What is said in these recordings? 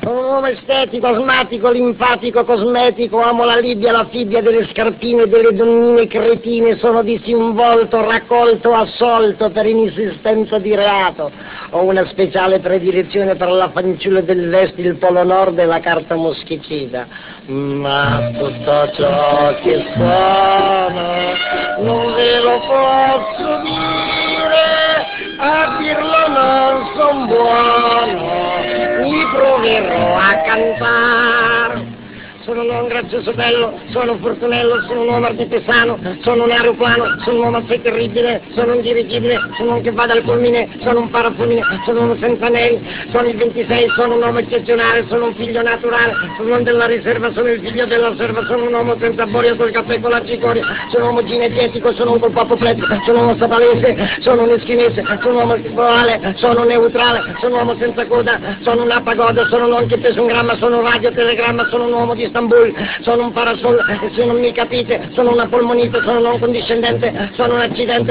sono un uomo estetico, asmatico, linfatico, cosmetico, amo la Libia, la fibbia delle scarpine e delle donnine cretine, sono disinvolto, raccolto, assolto per inesistenza di reato. Ho una speciale predilezione per la fanciulla del Vest, il Polo Nord e la carta moschicida. Ma tutto ciò che sono non ve lo posso dire, a dirlo non son buono, mi proverò a cantare. Sono un uomo grazioso bello, sono Fortunello, sono un uomo artesano, sono un aeroplano, sono un uomo assai terribile, sono un dirigibile, sono un che va dal culmine, sono un parafulmine, sono uno senza anelli, sono il 26, sono un uomo eccezionale, sono un figlio naturale, sono un uomo della riserva, sono il figlio della serva, sono un uomo senza boria col caffè con la cicoria, sono un uomo cinegetico, sono un colpo apoplettico, sono un uomo sapalese, sono un eschinese, sono un uomo spirituale, sono neutrale, sono un uomo senza coda, sono una pagoda, sono un uomo che pesa un gramma, sono un radiotelegamma, sono un uomo di Istanbul, sono un parasol, e se non mi capite, sono una polmonite, sono non condiscendente, sono un accidente,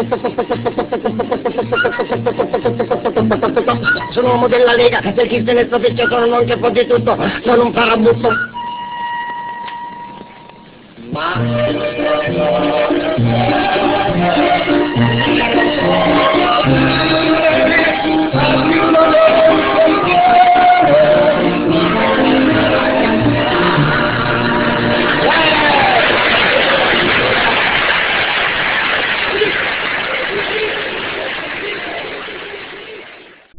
sono un uomo della Lega, del cristianezza perché sono non che può di tutto, sono un farabutto. Ma